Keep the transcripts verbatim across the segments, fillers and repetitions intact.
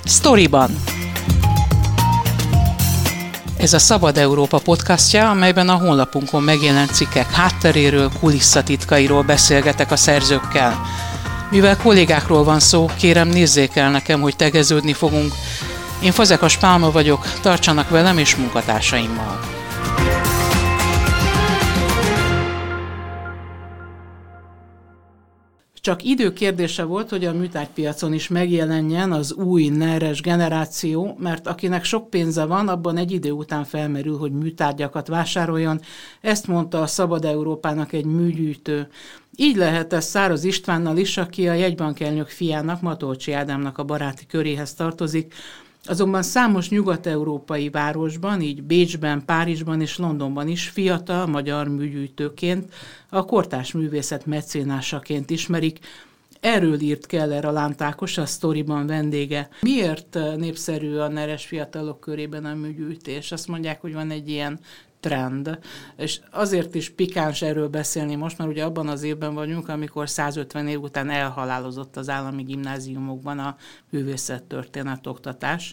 Sztoriban. Ez a Szabad Európa podcastja, amelyben a honlapunkon megjelent cikkek hátteréről, kulisszatitkairól beszélgetek a szerzőkkel. Mivel kollégákról van szó, kérem nézzék el nekem, hogy tegeződni fogunk. Én Fazekas Pálma vagyok, tartsanak velem és munkatársaimmal. Csak idő kérdése volt, hogy a műtárgypiacon is megjelenjen az új neres generáció, mert akinek sok pénze van, abban egy idő után felmerül, hogy műtárgyakat vásároljon. Ezt mondta a Szabad Európának egy műgyűjtő. Így lehet ez Száraz Istvánnal is, aki a jegybankelnök fiának, Matolcsy Ádámnak a baráti köréhez tartozik. Azonban számos nyugat-európai városban, így Bécsben, Párizsban és Londonban is fiatal magyar műgyűjtőként, a kortárs művészet mecénásaként ismerik. Erről írt Keller a Lántákos, a Sztoriban vendége. Miért népszerű a neres fiatalok körében a műgyűjtés? Azt mondják, hogy van egy ilyen trend, és azért is pikáns erről beszélni most, mert ugye abban az évben vagyunk, amikor százötven év után elhalálozott az állami gimnáziumokban a művészettörténet oktatás,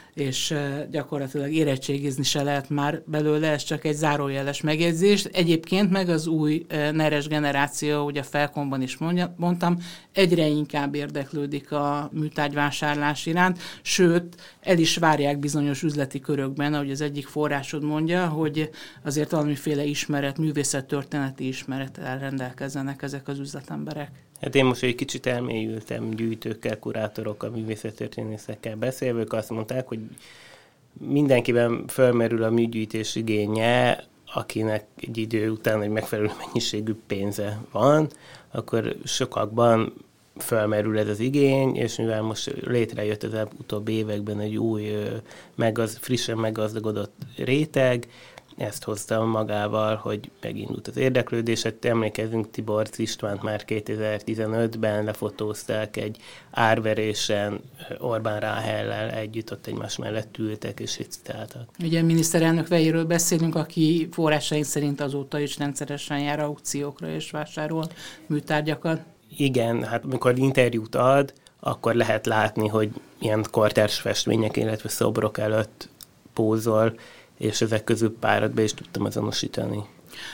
és gyakorlatilag érettségizni se lehet már belőle, ez csak egy zárójeles megjegyzés. Egyébként meg az új neres generáció, ugye a Felkomban is mondtam, egyre inkább érdeklődik a műtárgyvásárlás iránt, sőt, el is várják bizonyos üzleti körökben, ahogy az egyik forrásod mondja, hogy azért valamiféle ismeret, művészettörténeti ismerettel rendelkezzenek ezek az üzletemberek. Hát én most egy kicsit elmélyültem gyűjtőkkel, kurátorokkal, művészettörténészekkel beszélve, ők azt mondták, hogy mindenkiben felmerül a műgyűjtés igénye, akinek egy idő után egy megfelelő mennyiségű pénze van, akkor sokakban felmerül ez az igény, és mivel most létrejött az utóbbi években egy új, megaz, frissen meggazdagodott réteg, ezt hozta magával, hogy megindult az érdeklődés. Hát emlékezünk, Tiborcz Istvánt már kétezer-tizenötben lefotózták egy árverésen, Orbán Ráhellel együtt ott egymás mellett ültek és licitáltak. Ugye a miniszterelnök vejéről beszélünk, aki forrásaink szerint azóta is rendszeresen jár aukciókra és vásárol műtárgyakat. Igen, hát amikor interjút ad, akkor lehet látni, hogy ilyen kortárs festmények, illetve szobrok előtt pózol, és ezek közül párat be is tudtam azonosítani.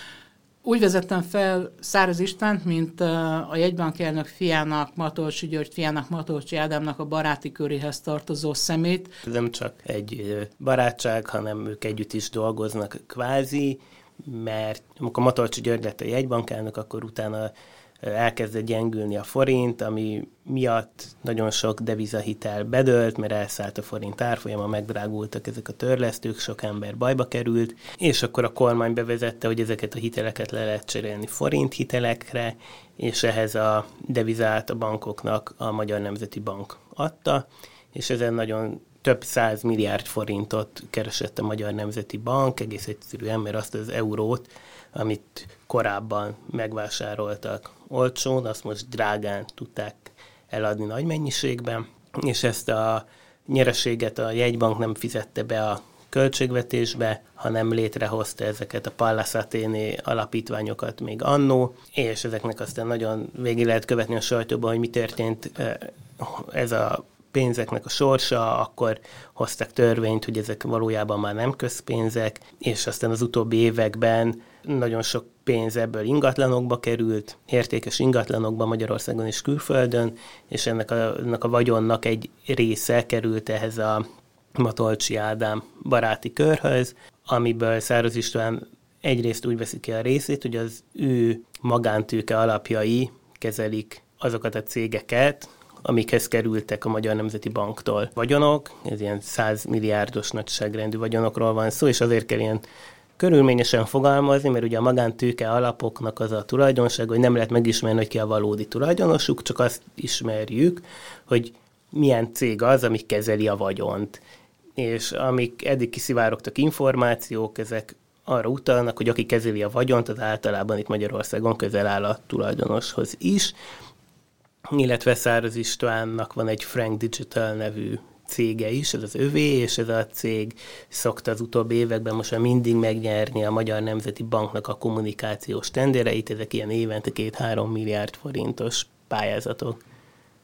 Úgy vezettem fel Száraz Istvánt, mint a jegybankelnök fiának, Matolcsy György fiának, Matolcsy Ádámnak a baráti köréhez tartozó szemét. Ez nem csak egy barátság, hanem ők együtt is dolgoznak kvázi, mert amikor Matolcsy György lett a jegybankelnök, akkor utána elkezdett gyengülni a forint, ami miatt nagyon sok devizahitel bedőlt, mert elszállt a forint árfolyama, megdrágultak ezek a törlesztők, sok ember bajba került, és akkor a kormány bevezette, hogy ezeket a hiteleket le lehet cserélni forint hitelekre, és ehhez a devizát a bankoknak a Magyar Nemzeti Bank adta, és ezen nagyon több száz milliárd forintot keresett a Magyar Nemzeti Bank, egész egyszerűen, mert azt az eurót, amit korábban megvásároltak olcsón, azt most drágán tudták eladni nagy mennyiségben, és ezt a nyereséget a jegybank nem fizette be a költségvetésbe, hanem létrehozta ezeket a Pallas Athéné alapítványokat még annó, és ezeknek aztán nagyon végig lehet követni a sajtóban, hogy mi történt ez a pénzeknek a sorsa, akkor hoztak törvényt, hogy ezek valójában már nem közpénzek, és aztán az utóbbi években nagyon sok pénz ebből ingatlanokba került, értékes ingatlanokba Magyarországon és külföldön, és ennek a, ennek a vagyonnak egy része került ehhez a Matolcsy Ádám baráti körhöz, amiből Száraz István egyrészt úgy veszi ki a részét, hogy az ő magántőke alapjai kezelik azokat a cégeket, amikhez kerültek a Magyar Nemzeti Banktól vagyonok, ez ilyen száz milliárdos nagyságrendű vagyonokról van szó, és azért kell ilyen körülményesen fogalmazni, mert ugye a magántőke alapoknak az a tulajdonság, hogy nem lehet megismerni, hogy ki a valódi tulajdonosuk, csak azt ismerjük, hogy milyen cég az, ami kezeli a vagyont. És amik eddig kiszivárogtak információk, ezek arra utalnak, hogy aki kezeli a vagyont, az általában itt Magyarországon közel áll a tulajdonoshoz is, illetve Száraz Istvánnak van egy Frank Digital nevű cége is, ez az övé, és ez a cég szokta az utóbbi években most már mindig megnyerni a Magyar Nemzeti Banknak a kommunikációs tendereit, ezek ilyen évente két-három milliárd forintos pályázatok.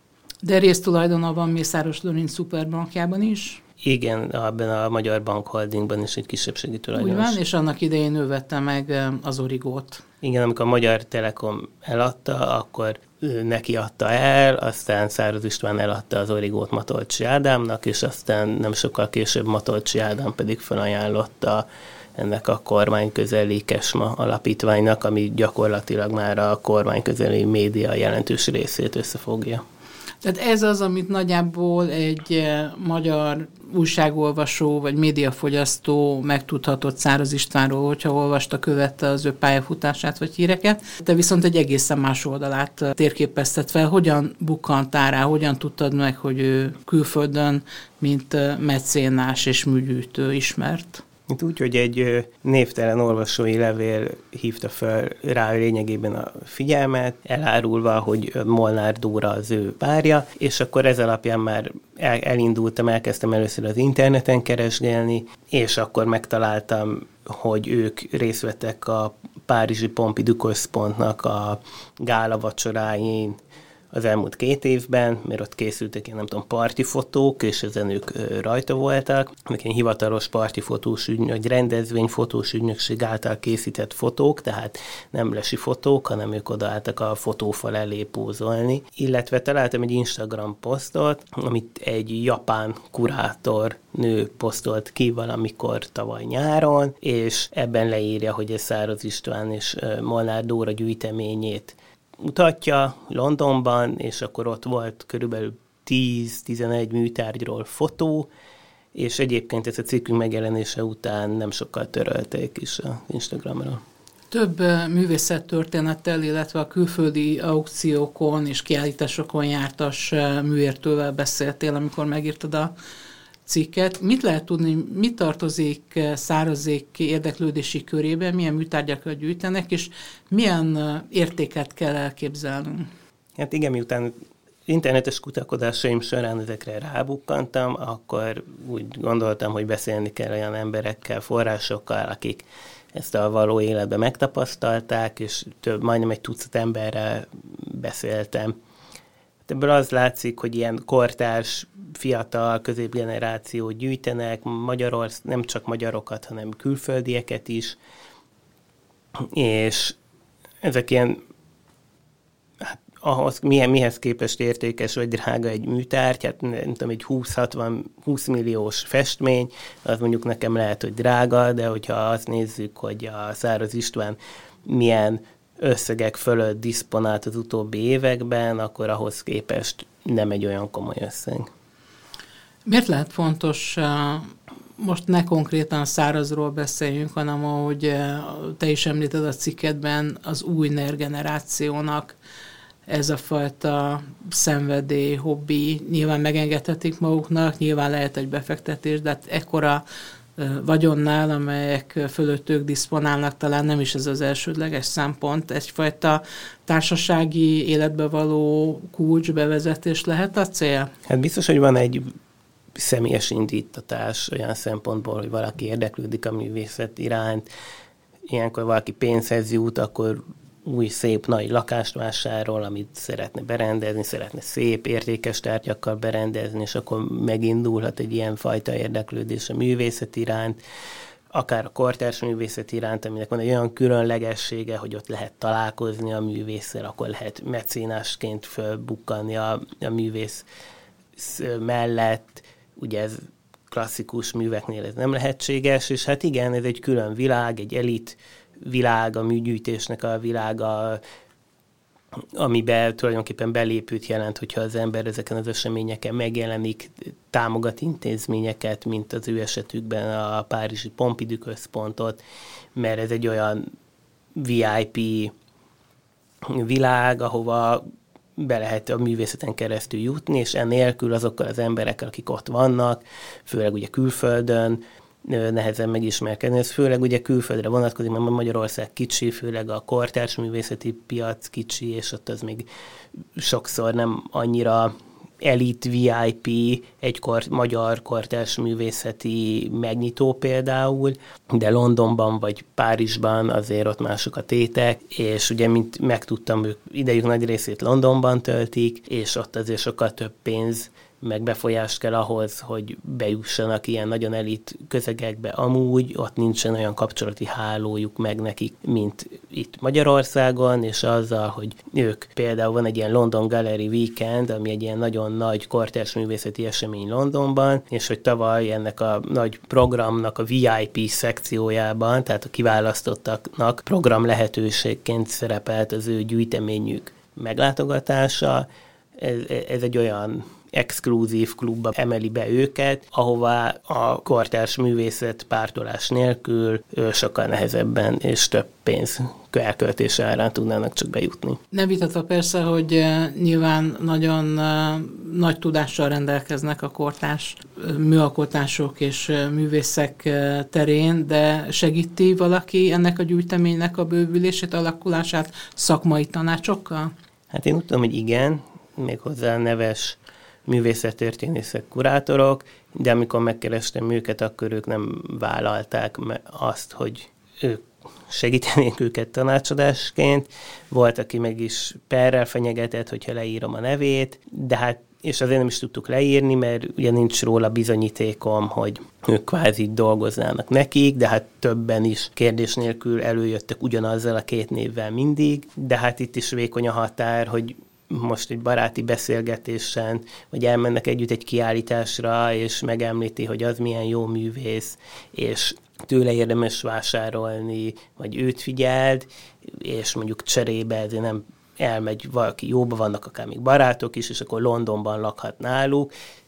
De résztulajdona van Mészáros Lőrinc szuperbankjában is? Igen, abban a Magyar Bank Holdingban is egy kisebbségi tulajdonos. Úgy van, és annak idején ő vette meg az Origót. Igen, amikor a Magyar Telekom eladta, akkor ő neki adta el, aztán Száraz István eladta az Origót Matolcsy Ádámnak, és aztán nem sokkal később Matolcsy Ádám pedig felajánlotta ennek a kormányközeli Kesma alapítványnak, ami gyakorlatilag már a kormányközeli média jelentős részét összefogja. Tehát ez az, amit nagyjából egy magyar újságolvasó vagy médiafogyasztó megtudhatott Száraz Istvánról, hogyha olvasta, követte az ő pályafutását vagy híreket, de viszont egy egészen más oldalát térképeztet fel. Hogyan bukkantál rá, hogyan tudtad meg, hogy ő külföldön, mint mecénás és műgyűjtő ismert? Úgy, hogy egy névtelen olvasói levél hívta fel rá lényegében a figyelmet, elárulva, hogy Molnár Dóra az ő párja, és akkor ez alapján már el, elindultam, elkezdtem először az interneten keresgélni, és akkor megtaláltam, hogy ők részt vettek a Párizsi Pompidou központnak a gála vacsoráin az elmúlt két évben, mert ott készültek ilyen, nem tudom, partifotók, és ezen ők rajta voltak. Ezek ilyen hivatalos partifotós ügynök, vagy rendezvényfotós ügynökség által készített fotók, tehát nem lesi fotók, hanem ők odaálltak a fotófal elé pózolni. Illetve találtam egy Instagram posztot, amit egy japán kurátor nő posztolt ki valamikor tavaly nyáron, és ebben leírja, hogy ez Száraz István és Molnár Dóra gyűjteményét mutatja Londonban, és akkor ott volt körülbelül tíz-tizenegy műtárgyról fotó, és egyébként ez a cikkünk megjelenése után nem sokkal törölték is az Instagramra. Több művészettörténettel, illetve a külföldi aukciókon és kiállításokon jártas műértővel beszéltél, amikor megírtad a cikket. Mit lehet tudni, mi tartozik Szárazék érdeklődési körében, milyen műtárgyakat gyűjtenek, és milyen értéket kell elképzelnünk? Hát igen, miután internetes kutakodásaim során ezekre rábukkantam, akkor úgy gondoltam, hogy beszélni kell olyan emberekkel, forrásokkal, akik ezt a való életben megtapasztalták, és több, majdnem egy tucat emberrel beszéltem. Ebből az látszik, hogy ilyen kortárs, fiatal, középgenerációt gyűjtenek, Magyarország, nem csak magyarokat, hanem külföldieket is, és ezek ilyen, hát ahhoz, milyen, mihez képest értékes vagy drága egy műtárgy, hát nem tudom, egy húsz milliós festmény, az mondjuk nekem lehet, hogy drága, de hogyha azt nézzük, hogy a Száraz István milyen összegek fölött diszponált az utóbbi években, akkor ahhoz képest nem egy olyan komoly összeg. Miért lehet fontos, most ne konkrétan Szárazról beszéljünk, hanem ahogy te is említed a cikkedben, az új NER generációnak ez a fajta szenvedély, hobbi, nyilván megengedhetik maguknak, nyilván lehet egy befektetés, de hát ekkora vagyonnál, amelyek fölött ők diszponálnak, talán nem is ez az elsődleges szempont. Egyfajta társasági életbe való kulcsbevezetés lehet a cél? Hát biztos, hogy van egy személyes indítatás olyan szempontból, hogy valaki érdeklődik a művészet iránt, ilyenkor valaki pénzhez jut, akkor új, szép, nagy lakást vásárol, amit szeretne berendezni, szeretne szép, értékes tárgyakkal berendezni, és akkor megindulhat egy ilyen fajta érdeklődés a művészet iránt, akár a kortárs művészet iránt, aminek van egy olyan különlegessége, hogy ott lehet találkozni a művésszel, akkor lehet mecénásként fölbukkanni a, a művész mellett. Ugye ez klasszikus műveknél ez nem lehetséges, és hát igen, ez egy külön világ, egy elit világ, a műgyűjtésnek a világa, amiben tulajdonképpen belépőt jelent, hogyha az ember ezeken az eseményeken megjelenik, támogat intézményeket, mint az ő esetükben a Párizsi Pompidou központot, mert ez egy olyan vé i pé világ, ahova be lehet a művészeten keresztül jutni, és ennélkül azokkal az emberekkel, akik ott vannak, főleg ugye külföldön, nehezen megismerkedni. Ez főleg ugye külföldre vonatkozik, mert Magyarország kicsi, főleg a kortárs művészeti piac kicsi, és ott az még sokszor nem annyira Elite vé i pé, egy kor, magyar kortárs művészeti megnyitó például, de Londonban vagy Párizsban azért ott mások a tétek, és ugye, mint megtudtam, ők idejük nagy részét Londonban töltik, és ott azért sokkal több pénz meg befolyást kell ahhoz, hogy bejussanak ilyen nagyon elit közegekbe. Amúgy ott nincsen olyan kapcsolati hálójuk meg nekik, mint itt Magyarországon, és azzal, hogy ők például van egy ilyen London Gallery Weekend, ami egy ilyen nagyon nagy kortárs művészeti esemény Londonban, és hogy tavaly ennek a nagy programnak a vé i pé szekciójában, tehát a kiválasztottaknak program lehetőségként szerepelt az ő gyűjteményük meglátogatása. Ez, ez egy olyan exkluzív klubba emeli be őket, ahová a kortárs művészet pártolás nélkül sokkal nehezebben és több pénz elköltés árán tudnának csak bejutni. Nem vitatva persze, hogy nyilván nagyon nagy tudással rendelkeznek a kortárs műalkotások és művészek terén, de segíti valaki ennek a gyűjteménynek a bővülését, alakulását szakmai tanácsokkal? Hát én úgy tudom, hogy igen, méghozzá neves művészettörténészek, kurátorok, de amikor megkerestem őket, akkor ők nem vállalták azt, hogy ők segítenék őket tanácsadásként. Volt, aki meg is perrel fenyegetett, hogyha leírom a nevét, de hát, és azért nem is tudtuk leírni, mert ugye nincs róla bizonyítékom, hogy ők kvázi dolgoznának nekik, de hát többen is kérdés nélkül előjöttek ugyanazzal a két névvel mindig, de hát itt is vékony a határ, hogy most egy baráti beszélgetésen, vagy elmennek együtt egy kiállításra, és megemlíti, hogy az milyen jó művész, és tőle érdemes vásárolni, vagy őt figyeld, és mondjuk cserébe ezért nem elmegy valaki, jóba vannak akár még barátok is, és akkor Londonban lakhat náluk,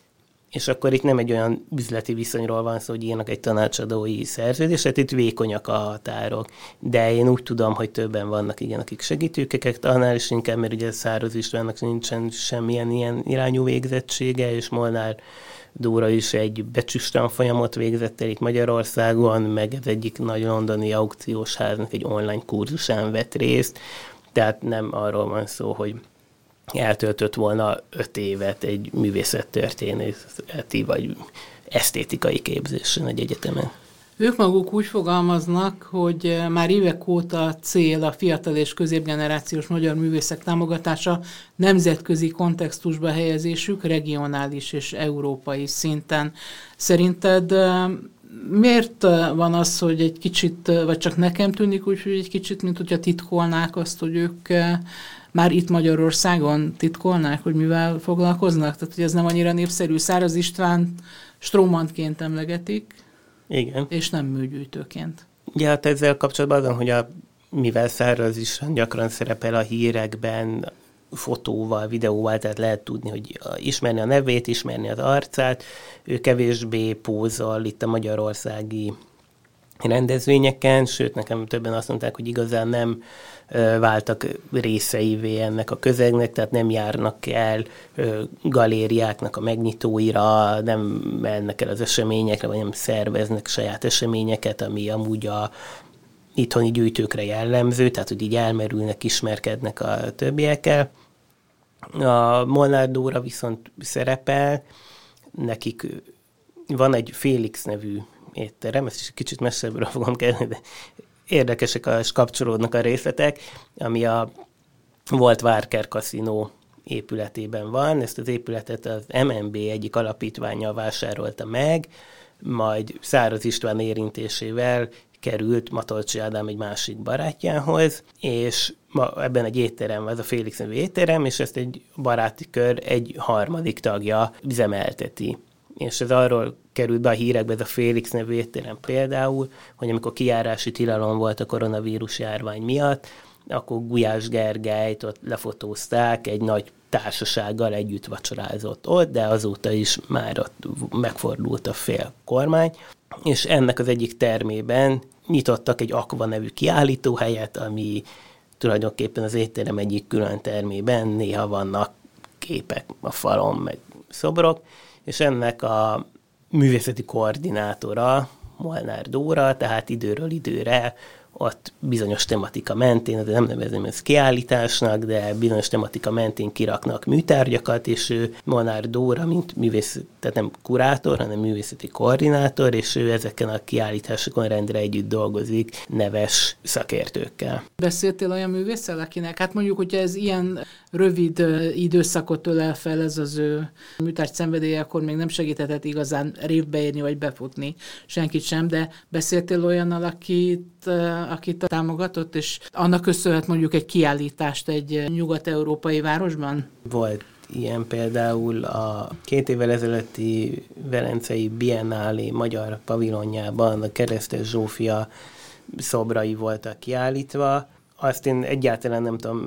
és akkor itt nem egy olyan üzleti viszonyról van szó, hogy írnak egy tanácsadói szerződést, tehát itt vékonyak a határok. De én úgy tudom, hogy többen vannak, igen, akik segítőkeket, annál is inkább, mert ugye Szároz Istvánnak nincsen semmilyen ilyen irányú végzettsége, és Molnár Dóra is egy becsüstan folyamot végzett el itt Magyarországon, meg ez egyik nagy londoni aukciós háznak egy online kurzusán vett részt, tehát nem arról van szó, hogy eltöltött volna öt évet egy művészettörténészeti vagy esztétikai képzésen egy egyetemen. Ők maguk úgy fogalmaznak, hogy már évek óta cél a fiatal és középgenerációs magyar művészek támogatása, nemzetközi kontextusba helyezésük regionális és európai szinten. Szerinted miért van az, hogy egy kicsit, vagy csak nekem tűnik úgy, hogy egy kicsit, mint hogyha titkolnák azt, hogy ők már itt Magyarországon titkolnák, hogy mivel foglalkoznak? Tehát, hogy ez nem annyira népszerű. Szároz István Stromanként emlegetik, igen, és nem műgyűjtőként. Ja, hát ezzel kapcsolatban azon, hogy a, mivel Szároz István gyakran szerepel a hírekben, fotóval, videóval, tehát lehet tudni, hogy ismerni a nevét, ismerni az arcát, ő kevésbé pózol itt a magyarországi rendezvényeken, sőt, nekem többen azt mondták, hogy igazán nem ö, váltak részeivé ennek a közegnek, tehát nem járnak el ö, galériáknak a megnyitóira, nem mennek el az eseményekre, vagy nem szerveznek saját eseményeket, ami amúgy a itthoni gyűjtőkre jellemző, tehát hogy így elmerülnek, ismerkednek a többiekkel. A Molnár Dóra viszont szerepel, nekik van egy Félix nevű étterem, ezt is kicsit messzebbről fogom kezdeni, de érdekesek, és kapcsolódnak a részletek, ami a volt Várker kaszinó épületében van. Ezt az épületet az em en bé egyik alapítványa vásárolta meg, majd Szároz István érintésével került Matolcsy Ádám egy másik barátjához, és ma ebben egy étterem van, az a Félix nevű étterem, és ezt egy baráti kör egy harmadik tagja üzemelteti. És ez arról került be a hírekbe, ez a Félix nevű étterem például, hogy amikor kijárási tilalom volt a koronavírus járvány miatt, akkor Gulyás Gergelyt ott lefotózták, egy nagy társasággal együtt vacsorázott ott, de azóta is már ott megfordult a fél kormány, és ennek az egyik termében nyitottak egy Aqua nevű kiállítóhelyet, ami tulajdonképpen az étterem egyik külön termében, néha vannak képek a falon, meg szobrok, és ennek a művészeti koordinátora Molnár Dóra, tehát időről időre ott bizonyos tematika mentén, de nem nevezem ezt kiállításnak, de bizonyos tematika mentén kiraknak műtárgyakat, és ő Molnár Dóra, mint művész, tehát nem kurátor, hanem művészeti koordinátor, és ő ezeken a kiállításokon rendre együtt dolgozik neves szakértőkkel. Beszéltél olyan művésszel, akinek, hát mondjuk, hogyha ez ilyen rövid időszakot ölel fel ez az ő műtárgy szenvedélye, akkor még nem segíthetett igazán révbe érni vagy befutni senkit sem, de beszéltél olyannal, akit, akit támogatott, és annak köszönhet mondjuk egy kiállítást egy nyugat-európai városban? Volt ilyen például a két évvel ezelőtti Velencei Biennálé magyar pavilonjában a Keresztes Zsófia szobrai voltak kiállítva. Azt én egyáltalán nem tudom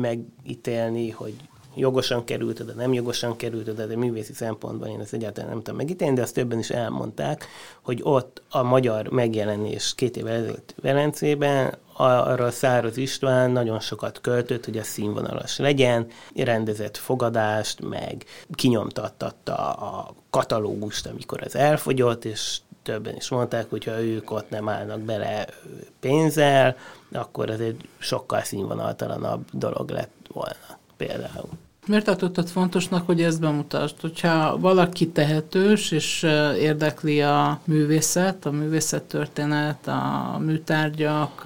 megítélni, hogy jogosan került oda, nem jogosan került oda, de művészi szempontban én ezt egyáltalán nem tudom megítélni, de azt többen is elmondták, hogy ott a magyar megjelenés két évvel ezelőtt Velencében, arra Száros István nagyon sokat költött, hogy a színvonalas legyen, rendezett fogadást, meg kinyomtattatta a katalógust, amikor az elfogyott, és többen is mondták, hogy ha ők ott nem állnak bele pénzzel, akkor ez egy sokkal színvonaltalanabb dolog lett volna például. Miért tartottad fontosnak, hogy ezt bemutasd? Hogyha valaki tehetős, és érdekli a művészet, a művészettörténet, a műtárgyak,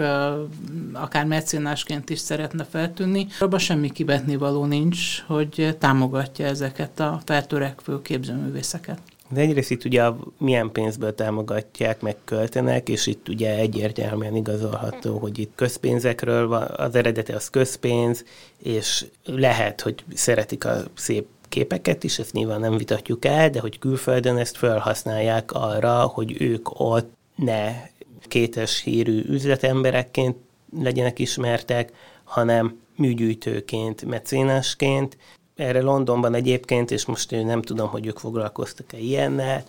akár mecénásként is szeretne feltűnni, abban semmi kivetnivaló nincs, hogy támogatja ezeket a feltörekvő képzőművészeket. De egyrészt itt ugye milyen pénzből támogatják, meg költenek, és itt ugye egyértelműen igazolható, hogy itt közpénzekről van, az eredete az közpénz, és lehet, hogy szeretik a szép képeket is, ezt nyilván nem vitatjuk el, de hogy külföldön ezt felhasználják arra, hogy ők ott ne kétes hírű üzletemberekként legyenek ismertek, hanem műgyűjtőként, mecénásként. Erre Londonban egyébként, és most én nem tudom, hogy ők foglalkoztak-e ilyennel,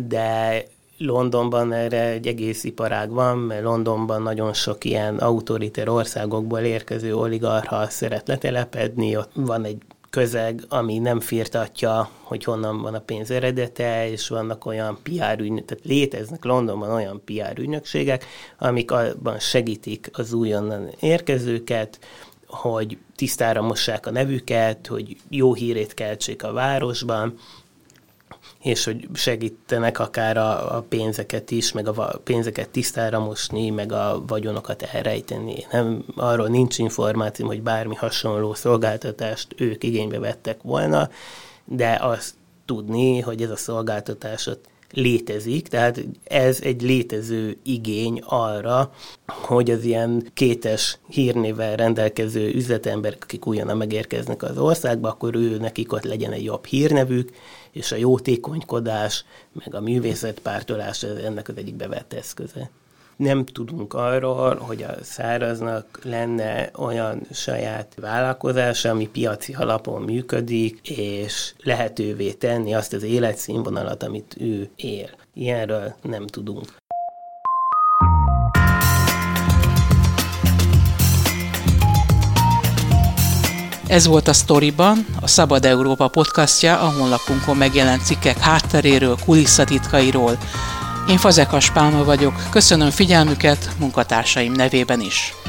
de Londonban erre egy egész iparág van, mert Londonban nagyon sok ilyen autoriter országokból érkező oligarcha szeret letelepedni, ott van egy közeg, ami nem firtatja, hogy honnan van a pénz eredete, és vannak olyan pé er ügynökségek, tehát léteznek Londonban olyan pé er ügynökségek, amik abban segítik az újonnan érkezőket, hogy tisztára mossák a nevüket, hogy jó hírét keltsék a városban, és hogy segítenek akár a, a pénzeket is, meg a pénzeket tisztára mosni, meg a vagyonokat elrejteni. Nem, arról nincs információm, hogy bármi hasonló szolgáltatást ők igénybe vettek volna, de azt tudni, hogy ez a szolgáltatás ott létezik, tehát ez egy létező igény arra, hogy az ilyen kétes hírnévvel rendelkező üzletemberek, akik újonnan megérkeznek az országba, akkor ő nekik ott legyen egy jobb hírnevük, és a jótékonykodás, meg a művészetpártolás ennek az egyik bevett eszköze. Nem tudunk arról, hogy a Száraznak lenne olyan saját vállalkozása, ami piaci alapon működik, és lehetővé tenni azt az életszínvonalat, amit ő él. Ilyenről nem tudunk. Ez volt a Sztoriban, a Szabad Európa podcastja, a honlapunkon megjelent cikkek hátteréről, kulisszatitkairól. Én Fazekas Pálma vagyok, köszönöm figyelmüket munkatársaim nevében is.